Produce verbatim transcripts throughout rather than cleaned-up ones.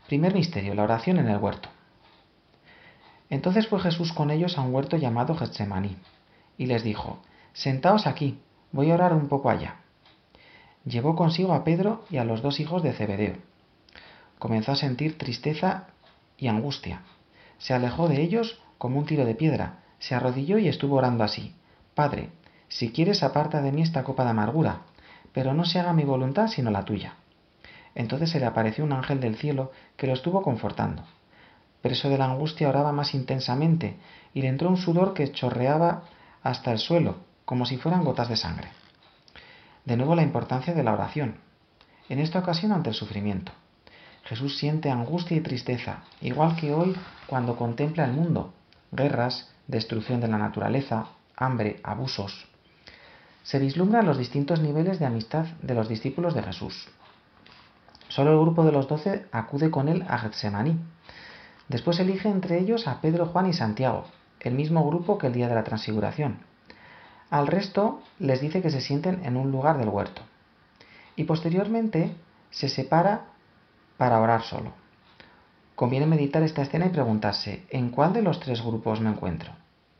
Primer misterio, la oración en el huerto. Entonces fue Jesús con ellos a un huerto llamado Getsemaní, y les dijo: Sentaos aquí, voy a orar un poco allá. Llevó consigo a Pedro y a los dos hijos de Zebedeo. Comenzó a sentir tristeza y angustia. Se alejó de ellos como un tiro de piedra, se arrodilló y estuvo orando así: Padre, si quieres, aparta de mí esta copa de amargura, pero no se haga mi voluntad sino la tuya. Entonces se le apareció un ángel del cielo que lo estuvo confortando. Preso de la angustia, oraba más intensamente y le entró un sudor que chorreaba hasta el suelo, como si fueran gotas de sangre. De nuevo la importancia de la oración, en esta ocasión ante el sufrimiento. Jesús siente angustia y tristeza, igual que hoy cuando contempla el mundo: guerras, destrucción de la naturaleza, hambre, abusos. Se vislumbran los distintos niveles de amistad de los discípulos de Jesús. Solo el grupo de los doce acude con él a Getsemaní. Después elige entre ellos a Pedro, Juan y Santiago, el mismo grupo que el día de la Transfiguración. Al resto les dice que se sienten en un lugar del huerto. Y posteriormente se separa para orar solo. Conviene meditar esta escena y preguntarse: ¿en cuál de los tres grupos me encuentro?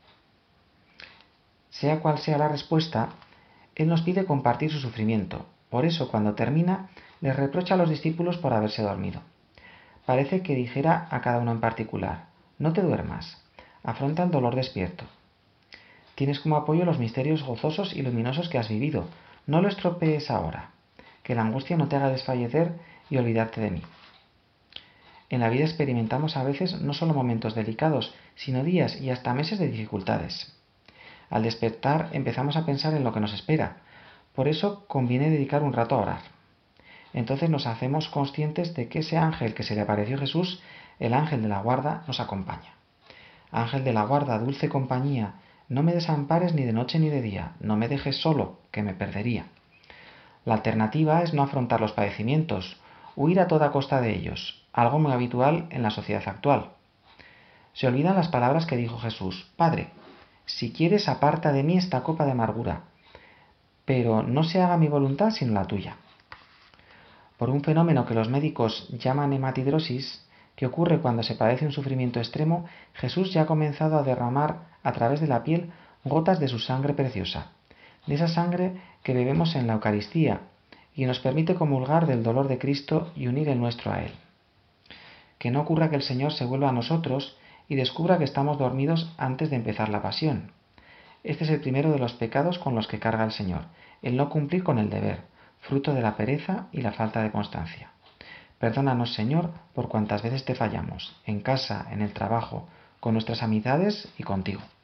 Sea cual sea la respuesta, Él nos pide compartir su sufrimiento. Por eso, cuando termina, les reprocha a los discípulos por haberse dormido. Parece que dijera a cada uno en particular: no te duermas, afronta el dolor despierto. Tienes como apoyo los misterios gozosos y luminosos que has vivido, no lo estropees ahora, que la angustia no te haga desfallecer y olvidarte de mí. En la vida experimentamos a veces no solo momentos delicados, sino días y hasta meses de dificultades. Al despertar empezamos a pensar en lo que nos espera, por eso conviene dedicar un rato a orar. Entonces nos hacemos conscientes de que ese ángel que se le apareció a Jesús, el ángel de la guarda, nos acompaña. Ángel de la guarda, dulce compañía, no me desampares ni de noche ni de día, no me dejes solo, que me perdería. La alternativa es no afrontar los padecimientos, huir a toda costa de ellos, algo muy habitual en la sociedad actual. Se olvidan las palabras que dijo Jesús: Padre, si quieres, aparta de mí esta copa de amargura, pero no se haga mi voluntad sino la tuya. Por un fenómeno que los médicos llaman hematidrosis, que ocurre cuando se padece un sufrimiento extremo, Jesús ya ha comenzado a derramar a través de la piel gotas de su sangre preciosa, de esa sangre que bebemos en la Eucaristía y nos permite comulgar del dolor de Cristo y unir el nuestro a Él. Que no ocurra que el Señor se vuelva a nosotros y descubra que estamos dormidos antes de empezar la pasión. Este es el primero de los pecados con los que carga el Señor, el no cumplir con el deber, fruto de la pereza y la falta de constancia. Perdónanos, Señor, por cuantas veces te fallamos, en casa, en el trabajo, con nuestras amistades y contigo.